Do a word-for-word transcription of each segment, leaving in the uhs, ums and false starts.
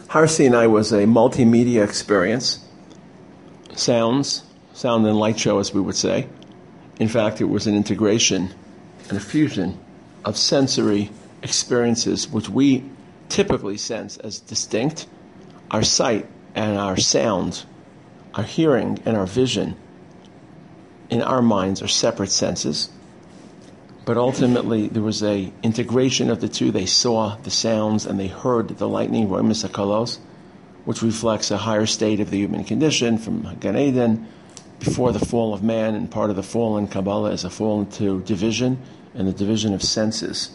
Har Sinai was a multimedia experience. Sounds, sound and light show, as we would say. In fact, it was an integration and a fusion of sensory experiences which we typically sense as distinct. Our sight and our sound, our hearing and our vision in our minds are separate senses. But ultimately there was a integration of the two. They saw the sounds and they heard the lightning, Roimis HaKalos, which reflects a higher state of the human condition from Gan Eden before the fall of man, and part of the fall in Kabbalah is a fall into division and the division of senses.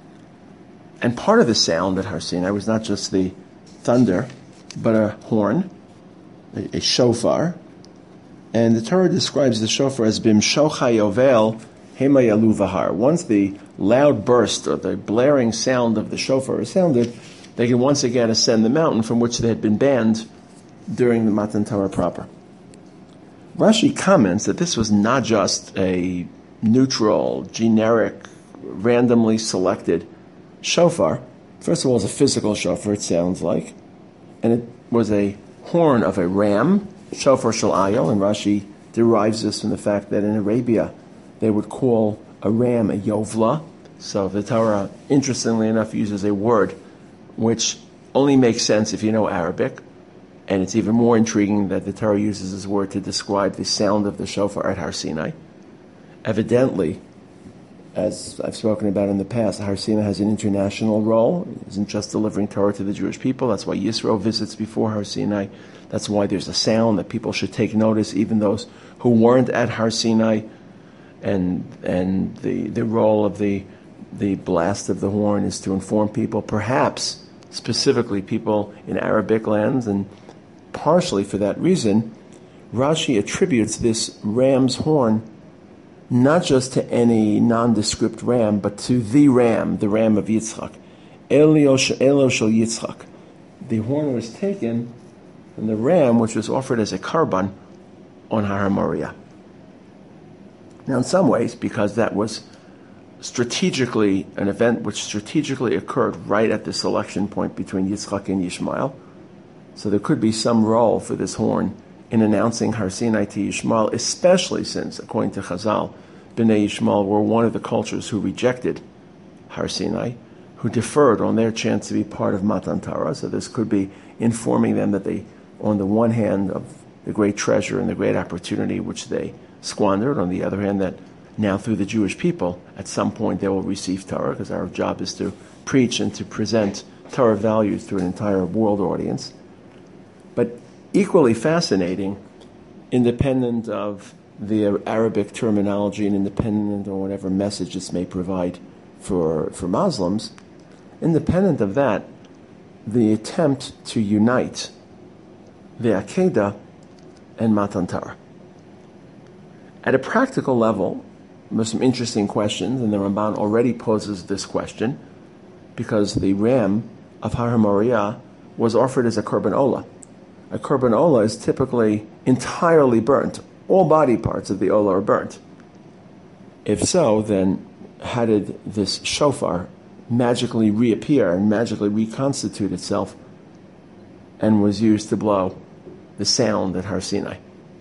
And part of the sound at Har Sinai was not just the thunder, but a horn, a, a shofar. And the Torah describes the shofar as bim shocha yovel hema yalu vahar. Once the loud burst or the blaring sound of the shofar is sounded, they can once again ascend the mountain from which they had been banned during the Matan Torah proper. Rashi comments that this was not just a neutral, generic, randomly selected shofar. First of all, it's a physical shofar, it sounds like. And it was a horn of a ram, shofar shel ayil, and Rashi derives this from the fact that in Arabia they would call a ram a yovla. So the Torah, interestingly enough, uses a word which only makes sense if you know Arabic, and it's even more intriguing that the Torah uses this word to describe the sound of the shofar at Har Sinai. Evidently, as I've spoken about in the past, Har Sinai has an international role. It isn't just delivering Torah to the Jewish people. That's why Yisro visits before Har Sinai. That's why there's a sound that people should take notice, even those who weren't at Har Sinai. And and the, the role of the the blast of the horn is to inform people, perhaps specifically people in Arabic lands, and partially for that reason, Rashi attributes this ram's horn not just to any nondescript ram, but to the ram, the ram of Yitzchak. Elo shel Yitzchak. The horn was taken from the ram which was offered as a karban on Har Moriah. Now, in some ways, because that was strategically an event which strategically occurred right at the selection point between Yitzchak and Yishmael, so there could be some role for this horn in announcing Har Sinai to Yishmael, especially since, according to Chazal, Bnei Yishmael were one of the cultures who rejected Har Sinai, who deferred on their chance to be part of Matan Torah. So this could be informing them that they, on the one hand, of the great treasure and the great opportunity which they squandered, on the other hand, that now through the Jewish people, at some point they will receive Torah, because our job is to preach and to present Torah values to an entire world audience. But equally fascinating, independent of the Arabic terminology and independent of whatever message this may provide for, for Muslims, independent of that, the attempt to unite the Akedah and Matan Torah. At a practical level, there's some interesting questions, and the Ramban already poses this question, because the ram of Har Moriah was offered as a korban olah. A korban olah is typically entirely burnt. All body parts of the olah are burnt. If so, then how did this shofar magically reappear and magically reconstitute itself and was used to blow the sound at Har Sinai?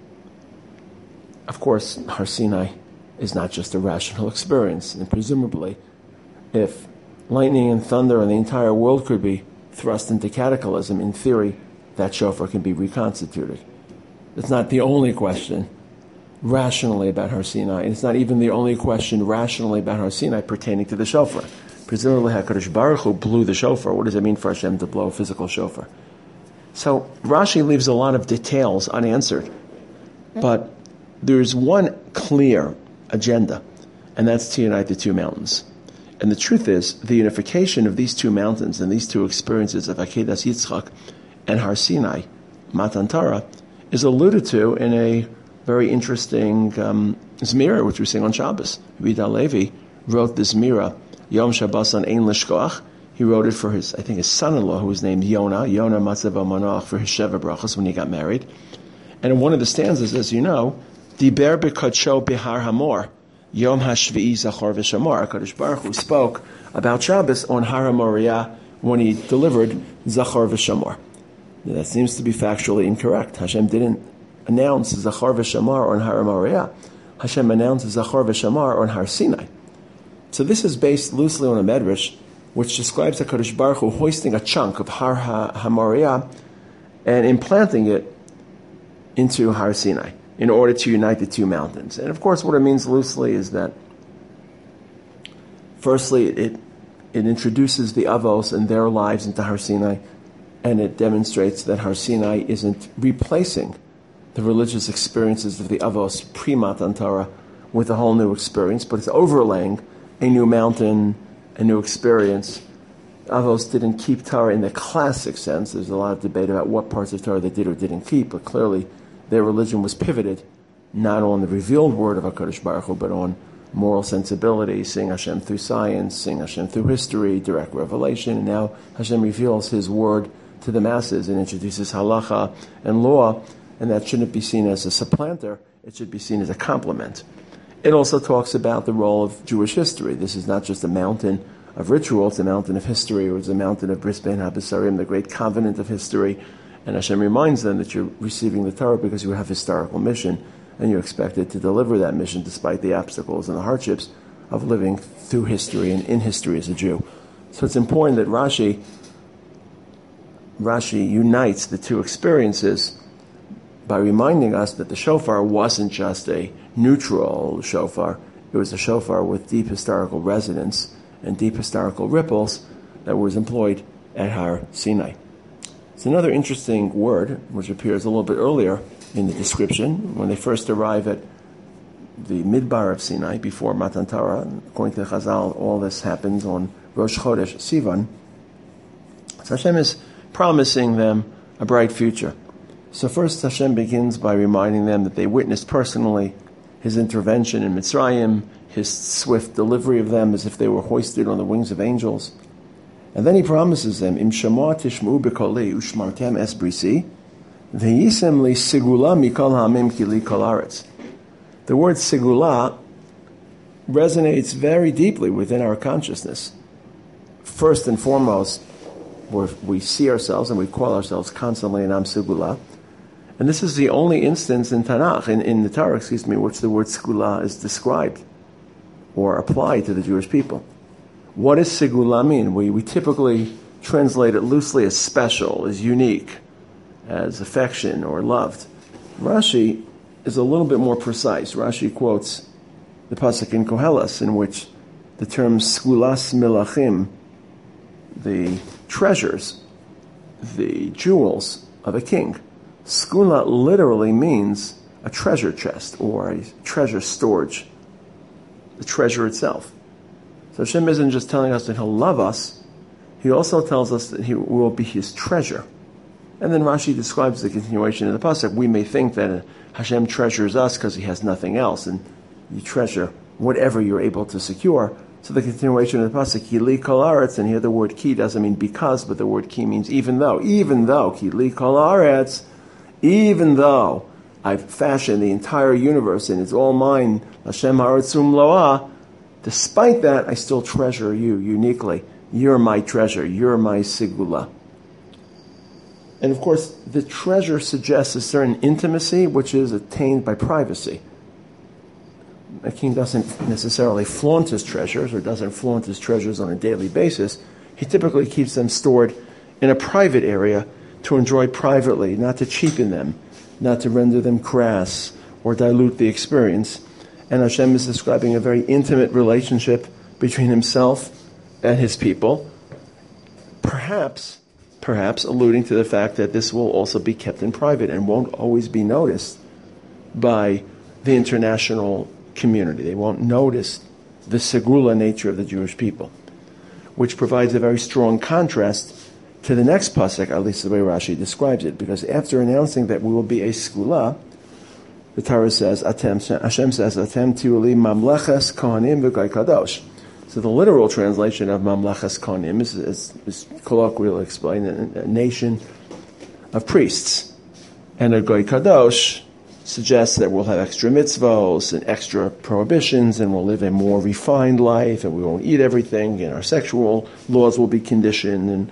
Of course, Har Sinai is not just a rational experience, and presumably, if lightning and thunder and the entire world could be thrust into cataclysm, in theory, that shofar can be reconstituted. It's not the only question rationally about Har Sinai, and it's not even the only question rationally about Har Sinai pertaining to the shofar. Presumably, HaKadosh Baruch Hu blew the shofar. What does it mean for Hashem to blow a physical shofar? So Rashi leaves a lot of details unanswered, but there's one clear agenda, and that's to unite the two mountains. And the truth is, the unification of these two mountains and these two experiences of Akedas Yitzchak and Har Sinai, Matan Torah, is alluded to in a very interesting um, Zmira, which we sing on Shabbos. Rabbi Levi wrote the Zmira, Yom Shabbos on Ein Lishkoach. He wrote it for his, I think, his son-in-law, who was named Yonah, Yonah Matzav Manach, for his Sheva Brachos when he got married. And in one of the stanzas, as you know, Diber b'kadsho b'har hamor, Yom hashvi'i zachor v'shamor. HaKadosh Baruch Hu spoke about Shabbos on Har HaMoriah when he delivered Zachor v'Shamor. That seems to be factually incorrect. Hashem didn't announce Zachar v'Shamar on Har Moriah. Hashem announced Zachar v'Shamar on Har Sinai. So this is based loosely on a medrash, which describes HaKadosh Baruch Hu hoisting a chunk of Har HaMoriah and implanting it into Har Sinai in order to unite the two mountains. And of course, what it means loosely is that, firstly, it it introduces the Avos and their lives into Har Sinai, and it demonstrates that Har Sinai isn't replacing the religious experiences of the Avos pre-Matan Torah with a whole new experience, but it's overlaying a new mountain, a new experience. Avos didn't keep Torah in the classic sense. There's a lot of debate about what parts of Torah they did or didn't keep, but clearly their religion was pivoted not on the revealed word of HaKadosh Baruch Hu, but on moral sensibility, seeing Hashem through science, seeing Hashem through history, direct revelation, and now Hashem reveals His word to the masses and introduces halacha and law, and that shouldn't be seen as a supplanter, it should be seen as a complement. It also talks about the role of Jewish history. This is not just a mountain of ritual, it's a mountain of history, or it's a mountain of Bris Bein HaBesarim, the great covenant of history. And Hashem reminds them that you're receiving the Torah because you have historical mission, and you're expected to deliver that mission despite the obstacles and the hardships of living through history and in history as a Jew. So it's important that Rashi, Rashi unites the two experiences by reminding us that the shofar wasn't just a neutral shofar, it was a shofar with deep historical resonance and deep historical ripples that was employed at Har Sinai. It's another interesting word, which appears a little bit earlier in the description, when they first arrive at the Midbar of Sinai, before Matan Torah. According to Chazal, all this happens on Rosh Chodesh Sivan. So Hashem is promising them a bright future. So first Hashem begins by reminding them that they witnessed personally His intervention in Mitzrayim, His swift delivery of them as if they were hoisted on the wings of angels. And then He promises them, Im Shema Tishmu B'Koli Ushmartem Es Brisi, V'yisem Li Sigula Mikol Hamim Kili Kol Aretz. The word Sigula resonates very deeply within our consciousness. First and foremost, we see ourselves and we call ourselves constantly an Am Sigula. And this is the only instance in Tanakh, in, in the Torah, excuse me, in which the word Sigula is described or applied to the Jewish people. What does Sigula mean? We, we typically translate it loosely as special, as unique, as affection or loved. Rashi is a little bit more precise. Rashi quotes the pasuk in Koheles, in which the term Sgulas Milachim, the treasures, the jewels of a king. Skula literally means a treasure chest or a treasure storage, the treasure itself. So Hashem isn't just telling us that He'll love us, He also tells us that He will be His treasure. And then Rashi describes the continuation of the pasuk. We may think that Hashem treasures us because He has nothing else, and you treasure whatever you're able to secure. So the continuation of the pasuk, Ki li kol aretz, and here the word ki doesn't mean because, but the word ki means even though. Even though, ki li kol aretz, even though I've fashioned the entire universe and it's all mine, Hashem haratzum loah, despite that, I still treasure you uniquely. You're my treasure. You're my sigula. And of course, the treasure suggests a certain intimacy which is attained by privacy. A king doesn't necessarily flaunt his treasures or doesn't flaunt his treasures on a daily basis. He typically keeps them stored in a private area to enjoy privately, not to cheapen them, not to render them crass or dilute the experience. And Hashem is describing a very intimate relationship between Himself and His people, perhaps, perhaps alluding to the fact that this will also be kept in private and won't always be noticed by the international community. They won't notice the segula nature of the Jewish people, which provides a very strong contrast to the next pasuk, at least the way Rashi describes it, because after announcing that we will be a segula, the Torah says, Atem, Hashem says, Atem tiuli mamleches kohanim v'gai kadosh. So the literal translation of mamleches kohanim is, is, is colloquially explained, a, a nation of priests. And a gai kadosh suggests that we'll have extra mitzvos and extra prohibitions, and we'll live a more refined life, and we won't eat everything, and our sexual laws will be conditioned, and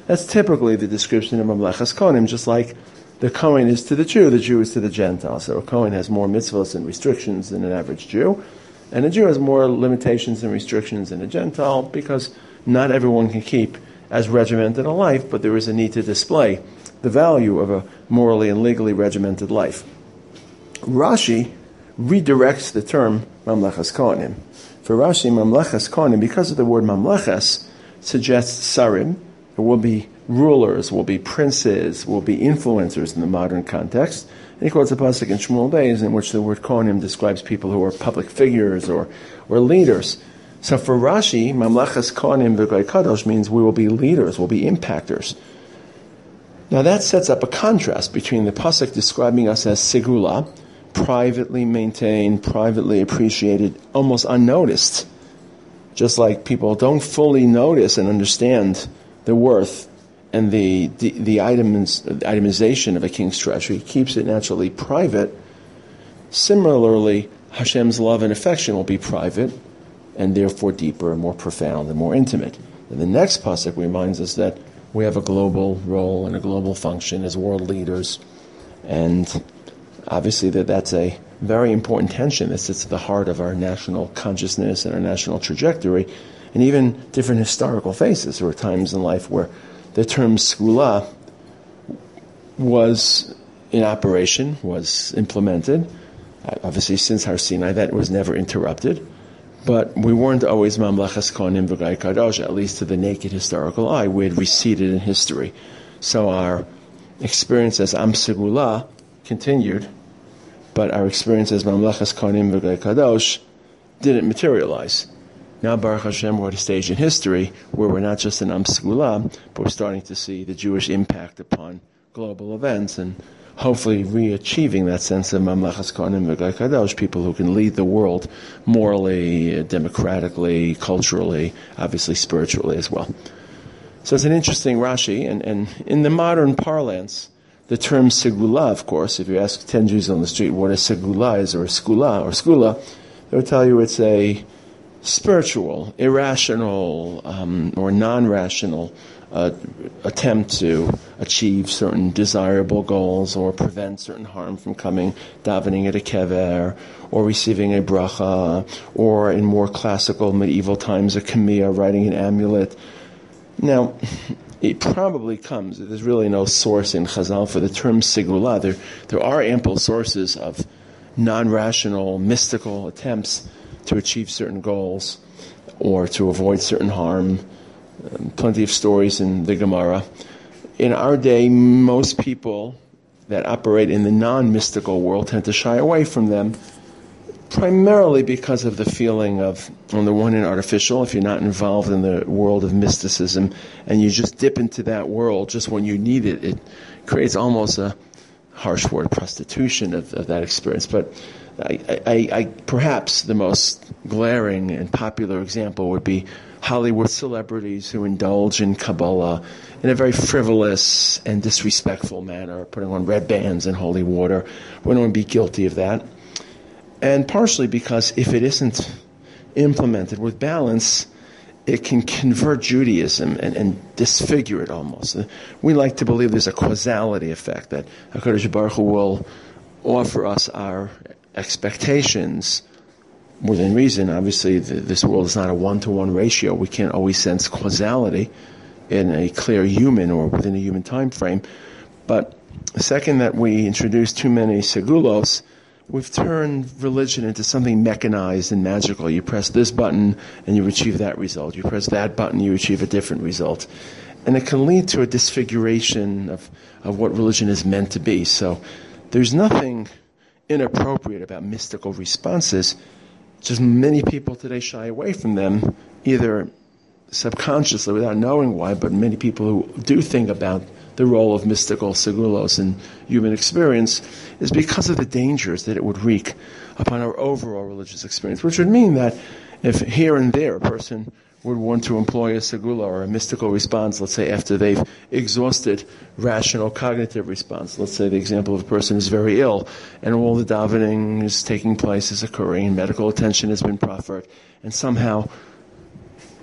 That's typically the description of Mamlechas Kohanim, just like the Kohen is to the Jew, the Jew is to the Gentile. So a Kohen has more mitzvahs and restrictions than an average Jew, and a Jew has more limitations and restrictions than a Gentile, because not everyone can keep as regimented a life, but there is a need to display the value of a morally and legally regimented life. Rashi redirects the term Mamlechas Kohanim. For Rashi, Mamlechas Kohanim, because of the word Mamleches, suggests Sarim. There will be rulers, will be princes, will be influencers in the modern context. And he quotes a pasuk in Shmuel Beis in which the word Kohanim describes people who are public figures or, or leaders. So for Rashi, Mamlechas Kohanim v'Goy Kadosh means we will be leaders, we'll be impactors. Now that sets up a contrast between the pasuk describing us as segula, privately maintained, privately appreciated, almost unnoticed, just like people don't fully notice and understand the worth and the the, the items, itemization of a king's treasury. He keeps it naturally private. Similarly, Hashem's love and affection will be private and therefore deeper and more profound and more intimate. And the next pasuk reminds us that we have a global role and a global function as world leaders, and obviously that that's a very important tension that sits at the heart of our national consciousness and our national trajectory, and even different historical phases. There were times in life where the term segula was in operation, was implemented. Obviously, since Har Sinai, that was never interrupted. But we weren't always Mamlechas Kohanim v'Goy Kadosh, at least to the naked historical eye. We had receded in history. So our experience as Am Segula continued, but our experience as Mamlechas Kohanim v'Goy Kadosh didn't materialize. Now, Baruch Hashem, we're at a stage in history where we're not just an Am Segula, but we're starting to see the Jewish impact upon global events, and hopefully re-achieving that sense of Mamlechas Kohanim v'Goy Kadosh, people who can lead the world morally, democratically, culturally, obviously spiritually as well. So it's an interesting Rashi, and, and in the modern parlance, the term segula, of course, if you ask ten Jews on the street what a segula is, or a skula, or skula, they would tell you it's a spiritual, irrational, um, or non-rational uh, attempt to achieve certain desirable goals or prevent certain harm from coming, davening at a kever, or receiving a bracha, or in more classical medieval times, a kamiyah, writing an amulet. Now, it probably comes, there's really no source in Chazal for the term segula. There, there are ample sources of non-rational, mystical attempts to achieve certain goals or to avoid certain harm. Um, plenty of stories in the Gemara. In our day, most people that operate in the non-mystical world tend to shy away from them, primarily because of the feeling of, on the one hand, artificial. If you're not involved in the world of mysticism and you just dip into that world just when you need it, it creates almost a harsh word, prostitution of, of that experience. But I, I, I, perhaps the most glaring and popular example would be Hollywood celebrities who indulge in Kabbalah in a very frivolous and disrespectful manner, putting on red bands and holy water. We don't want to be guilty of that. And partially because if it isn't implemented with balance, it can convert Judaism and, and disfigure it almost. We like to believe there's a causality effect, that HaKadosh Baruch Hu will offer us our expectations within reason. Obviously, the, this world is not a one-to-one ratio. We can't always sense causality in a clear human or within a human time frame. But the second that we introduce too many segulos, we've turned religion into something mechanized and magical. You press this button and you achieve that result. You press that button, you achieve a different result. And it can lead to a disfiguration of, of what religion is meant to be. So there's nothing inappropriate about mystical responses. Just many people today shy away from them, either subconsciously without knowing why, but many people who do think about the role of mystical segulos in human experience is because of the dangers that it would wreak upon our overall religious experience, which would mean that if here and there a person would want to employ a segula or a mystical response, let's say after they've exhausted rational cognitive response. Let's say the example of a person is very ill and all the davening is taking place, is occurring, and medical attention has been proffered, and somehow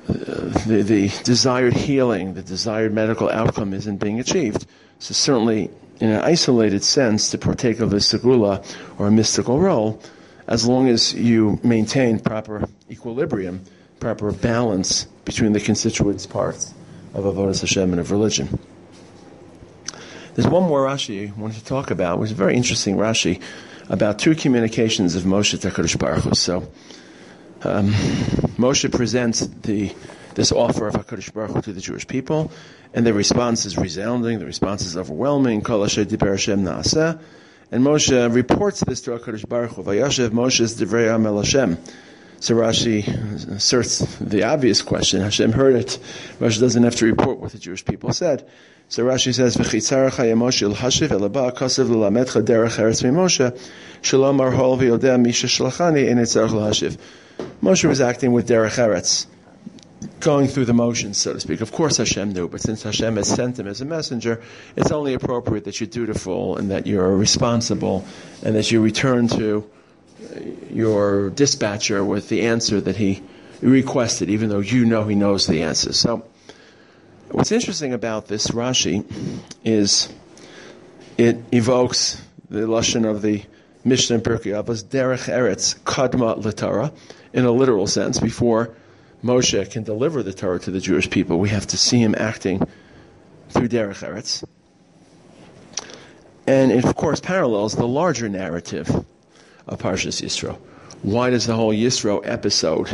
the, the desired healing, the desired medical outcome isn't being achieved. So certainly, in an isolated sense, to partake of a segula or a mystical role, as long as you maintain proper equilibrium, proper balance between the constituent parts of Avodas Hashem and of religion. There's one more Rashi I wanted to talk about, which is a very interesting Rashi, about two communications of Moshe to HaKadosh Baruch Hu. So, um, Moshe presents the this offer of HaKadosh Baruch Hu to the Jewish people, and the response is resounding, the response is overwhelming, Kol asher diber Hashem na'aseh, and Moshe reports this to HaKadosh Baruch Hu, Vayashev Moshe's divrei Amel Hashem. So Rashi asserts the obvious question, Hashem heard it, Moshe doesn't have to report what the Jewish people said. So Rashi says, "V'chitzaracha Moshe l'hashiv elaba kasev l'lametcha derech eretz Moshe shalom arhol v'yodeh misha shlachani ein etzarach l'hashiv." Moshe was acting with derech eretz, going through the motions, so to speak. Of course Hashem knew, but since Hashem has sent him as a messenger, it's only appropriate that you're dutiful and that you're responsible and that you return to your dispatcher with the answer that he requested, even though you know he knows the answer. So, what's interesting about this Rashi is it evokes the lashon of the Mishnah in Pirkei Avos, derech eretz kadma l'Torah, in a literal sense. Before Moshe can deliver the Torah to the Jewish people, we have to see him acting through derech eretz. And it, of course, parallels the larger narrative of Parshas Yisro. Why does the whole Yisro episode,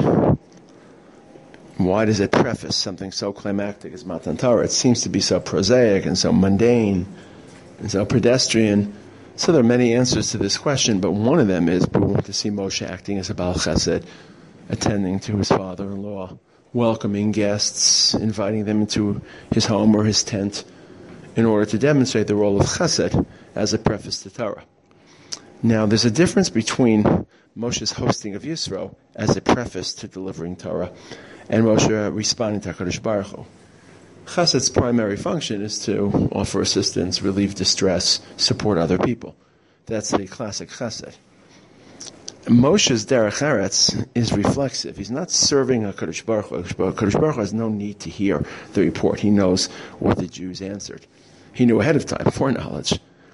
why does it preface something so climactic as Matan Torah? It seems to be so prosaic and so mundane and so pedestrian. So there are many answers to this question, but one of them is we want to see Moshe acting as a Baal Chesed, attending to his father-in-law, welcoming guests, inviting them into his home or his tent, in order to demonstrate the role of Chesed as a preface to Torah. Now, there's a difference between Moshe's hosting of Yisro as a preface to delivering Torah and Moshe responding to HaKadosh Baruch Hu. Chesed's primary function is to offer assistance, relieve distress, support other people. That's the classic Chesed. Moshe's derech eretz is reflexive. He's not serving HaKadosh Baruch Hu. HaKadosh Baruch Hu has no need to hear the report. He knows what the Jews answered. He knew ahead of time, foreknowledge.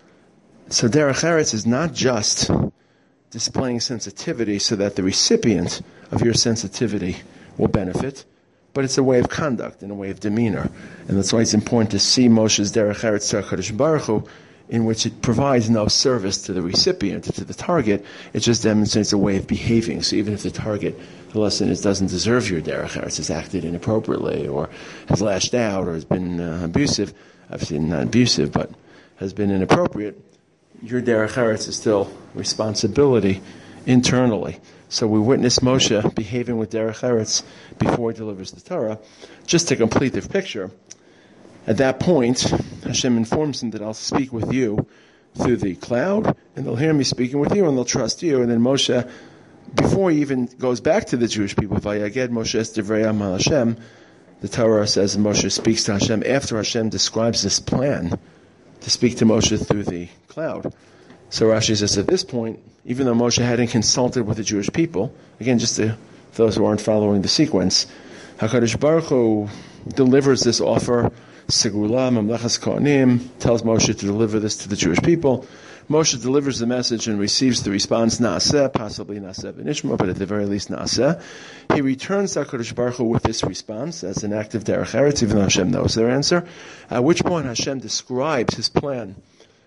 So derech eretz is not just displaying sensitivity so that the recipient of your sensitivity will benefit, but it's a way of conduct and a way of demeanor. And that's why it's important to see Moshe's derech eretz to HaKadosh Baruch Hu, in which it provides no service to the recipient, to the target. It just demonstrates a way of behaving. So even if the target, the lesson is, doesn't deserve your derech eretz, has acted inappropriately, or has lashed out, or has been uh, abusive, obviously not abusive, but has been inappropriate, your derech eretz is still responsibility internally. So we witness Moshe behaving with derech eretz before he delivers the Torah. Just to complete the picture, at that point, Hashem informs him that I'll speak with you through the cloud, and they'll hear me speaking with you, and they'll trust you. And then Moshe, before he even goes back to the Jewish people, Vayaged Moshe divrei Amel Hashem, the Torah says Moshe speaks to Hashem after Hashem describes this plan to speak to Moshe through the cloud. So Rashi says at this point, even though Moshe hadn't consulted with the Jewish people, again, just to those who aren't following the sequence, HaKadosh Baruch Hu delivers this offer, Segula, Mamlechas Kohanim, tells Moshe to deliver this to the Jewish people. Moshe delivers the message and receives the response, Naaseh, possibly Naaseh v'nishma, but at the very least Naaseh. He returns to HaKadosh Baruch Hu with this response as an act of derech eretz, even though Hashem knows their answer, at which point Hashem describes his plan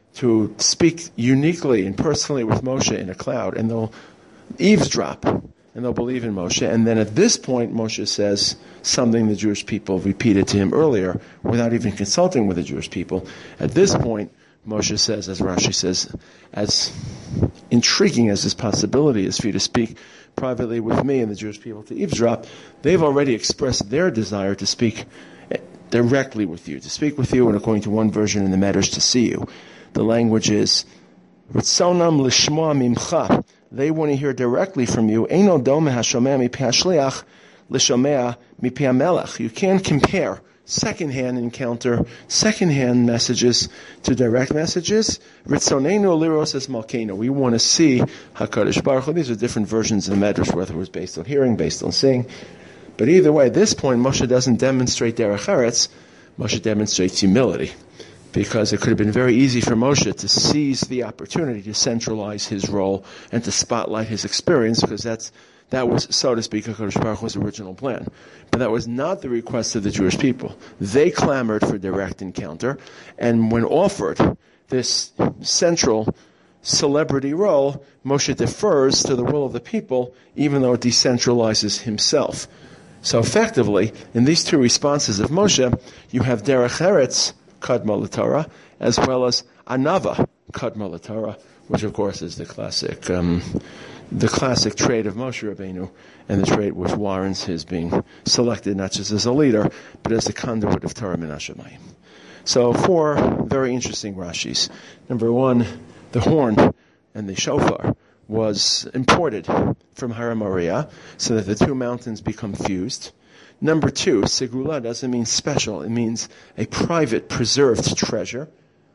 to speak uniquely and personally with Moshe in a cloud, and they'll eavesdrop, and they'll believe in Moshe. And then at this point, Moshe says something the Jewish people repeated to him earlier, without even consulting with the Jewish people. At this point, Moshe says, as Rashi says, as intriguing as this possibility is for you to speak privately with me and the Jewish people to eavesdrop, they've already expressed their desire to speak directly with you, to speak with you, and according to one version in the Medrash, to see you. The language is, Ritzonam lishma mimcha. They want to hear directly from you. Eino dome hashomea mipi hashliach lishomea mipi hamelech. You can't compare second-hand encounter, second-hand messages to direct messages. Ritzonenu liros es malkeinu. We want to see HaKadosh Baruch Hu. These are different versions of the Medrash, whether it was based on hearing, based on seeing. But either way, at this point, Moshe doesn't demonstrate derech eretz. Moshe demonstrates humility, because it could have been very easy for Moshe to seize the opportunity to centralize his role and to spotlight his experience, because that's that was, so to speak, HaKadosh Baruch Hu's original plan. But that was not the request of the Jewish people. They clamored for direct encounter, and when offered this central celebrity role, Moshe defers to the will of the people, even though it decentralizes himself. So effectively, in these two responses of Moshe, you have derech eretz, kadma l'Torah, as well as anava, kadma l'Torah, which of course is the classic, um, the classic trait of Moshe Rabbeinu, and the trait which warrants his being selected not just as a leader, but as the conduit of Torah min hashamayim. So four very interesting Rashis. Number one, the horn and the shofar was imported from Har Moriah, so that the two mountains become fused. Number two, segula doesn't mean special. It means a private, preserved treasure.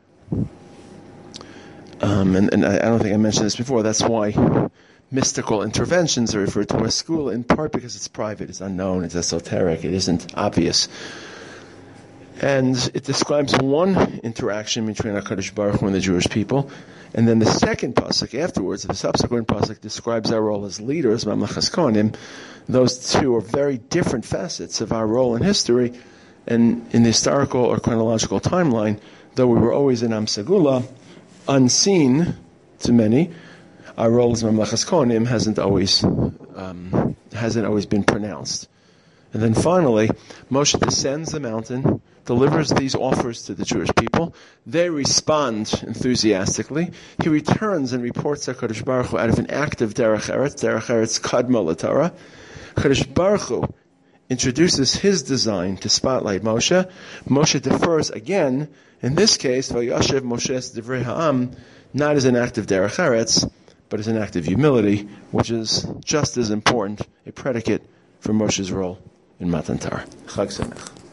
Um, and, and I don't think I mentioned this before. That's why mystical interventions are referred to as segula, in part because it's private, it's unknown, it's esoteric, it isn't obvious. And it describes one interaction between HaKadosh Baruch Hu and the Jewish people. And then the second pasuk afterwards, the subsequent pasuk, describes our role as leaders, Mamlechas Kohanim. Those two are very different facets of our role in history. And in the historical or chronological timeline, though we were always in Am Segula, unseen to many, our role as Mamlechas Kohanim hasn't always um, hasn't always been pronounced. And then finally, Moshe descends the mountain, delivers these offers to the Jewish people. They respond enthusiastically. He returns and reports HaKadosh Baruch Hu out of an act of derech eretz, derech eretz kadma l'Torah. HaKadosh Baruch Hu introduces his design to spotlight Moshe. Moshe defers again, in this case, vayashev Moshe divrei ha'am, not as an act of derech eretz, but as an act of humility, which is just as important, a predicate for Moshe's role in Matan Torah. Chag Sameach.